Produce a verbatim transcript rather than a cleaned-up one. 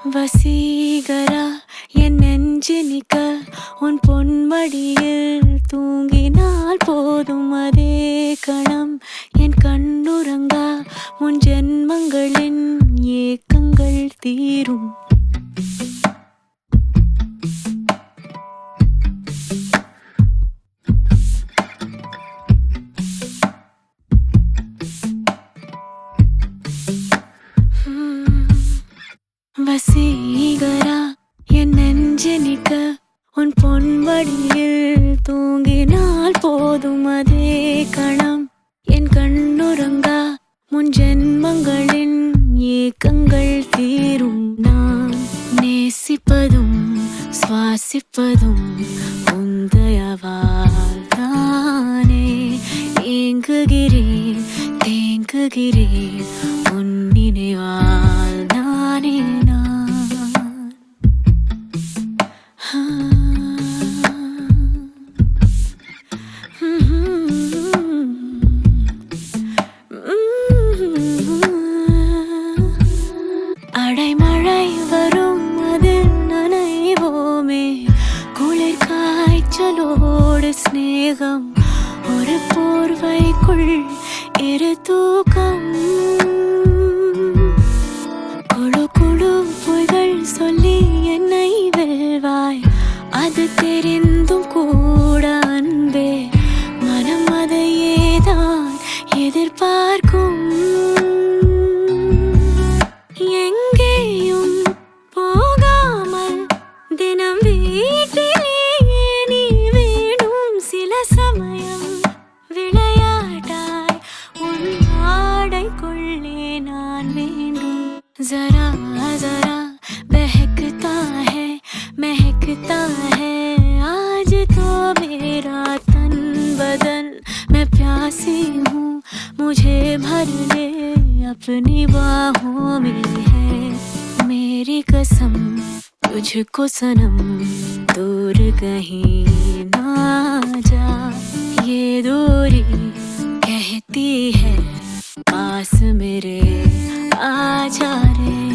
வசீகரா என் நெஞ்சினிக்க உன் பொன்மடியில் தூங்கினால் போதும் அதே கணம் என் கண்ணுறங்கா முன் ஜென்மங்களின் ஏக்கங்கள் தீரும். வசீகரா என் நெஞ்சினிக்க உன் பொன்வடியில் தூங்கினால் போதும் அதே கணம் என் கண்ணுறங்கா முன் ஜென்மங்களின் ஏக்கங்கள் தீரும். நான் நேசிப்பதும் சுவாசிப்பதும் உந்தயவால் தானே ஏங்குகிறேன் தேங்குகிறேன் உன் நினைவால் நானே நான். அடைமழை வரும் அதில் நனைவோமே குளிர் காய்ச்சலோடு ஸ்நேகம் ஒரு போர்வைக்குள் இரு தூக்கம். குழு குழு பொய்கள் சொல்லி என்னை வெல்வாய் அது தெரிந்தும் கூட அன்பே மனம் அதையேதான் எதிர்பார்க்கும். எங்கேயும் போகாமல் தினம் வீட்டிலேயே நீ வேணும் சில சமயம் விளையாட்டாய் உன் ஆடைக்குள்ளே நான் வேண்டும். जरा जरा बहकता है महकता है आज तो मेरा तन बदन मैं प्यासी हूँ मुझे भर ले अपनी बाहों में है मेरी कसम तुझको सनम दूर कहीं ना जा ये दूरी कहती है पास मेरे आजा रे.